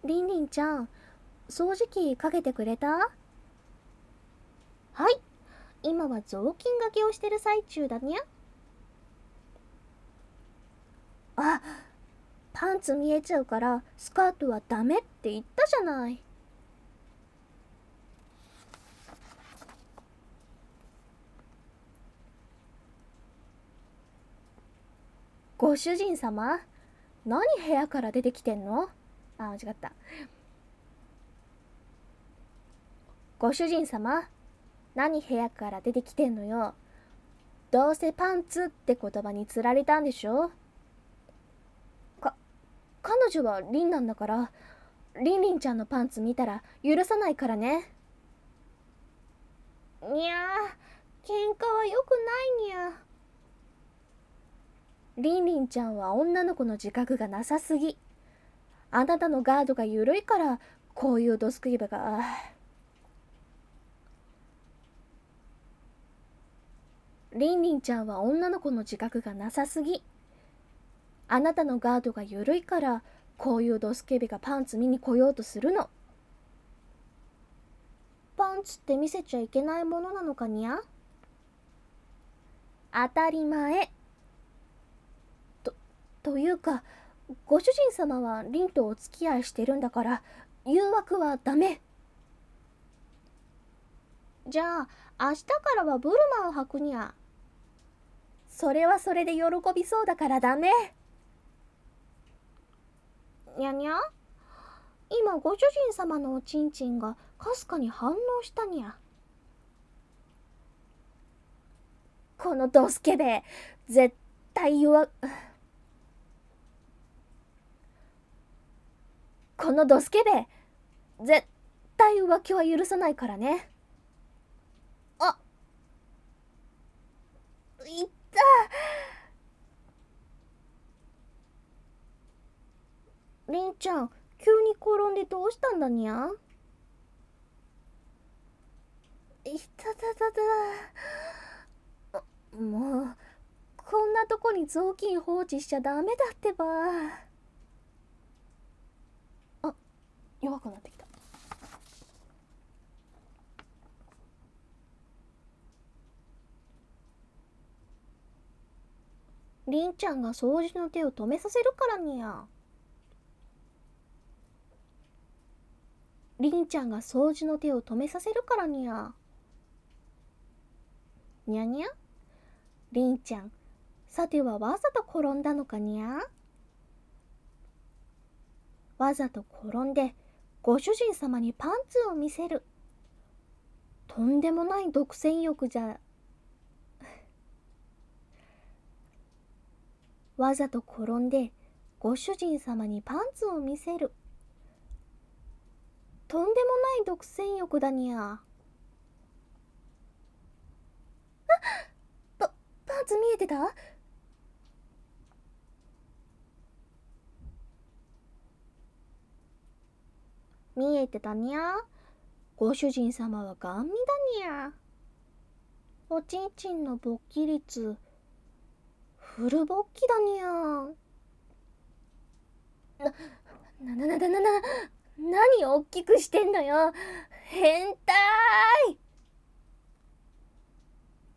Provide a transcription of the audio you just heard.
りんりんちゃん、掃除機かけてくれた？はい、今は雑巾がけをしてる最中だにゃ。あ、パンツ見えちゃうからスカートはダメって言ったじゃない。ご主人様、何部屋から出てきてんの？あ、間違った。ご主人様、何部屋から出てきてんのよ。どうせパンツって言葉につられたんでしょ？彼女はリンなんだから、リンリンちゃんのパンツ見たら許さないからね。にゃー、喧嘩は良くないにゃ。リンリンちゃんは女の子の自覚がなさすぎ。あなたのガードが緩いからこういうドスクイベが。リンリンちゃんは女の子の自覚がなさすぎ。あなたのガードが緩いからこういうドスケベがパンツ見に来ようとするの。パンツって見せちゃいけないものなのかにゃ？当たり前。というか、ご主人様はリンとお付き合いしてるんだから誘惑はダメ。じゃあ明日からはブルマを履くにゃ。それはそれで喜びそうだからダメ。にゃにゃ、今ご主人様のおちんちんがかすかに反応したにゃ。このドスケベ、絶対このドスケベ、絶対浮気は許さないからね。あ、いった。りんちゃん、急に転んでどうしたんだにゃ？いたたたた。もう、こんなとこに雑巾放置しちゃダメだってば。あ、弱くなってきた。りんちゃんが掃除の手を止めさせるからにゃ。りんちゃんが掃除の手を止めさせるからにゃ。にゃにゃ、りんちゃん、さてはわざと転んだのかにゃ？わざと転んでご主人様にパンツを見せる。とんでもない独占欲じゃ。わざと転んでご主人様にパンツを見せる。とんでもない独占欲だにゃ。パンツ見えてた？見えてたにゃ。ご主人様はガン見だにゃ。おちんちんの勃起率フル勃起だにゃ。何を大きくしてんのよ。変態。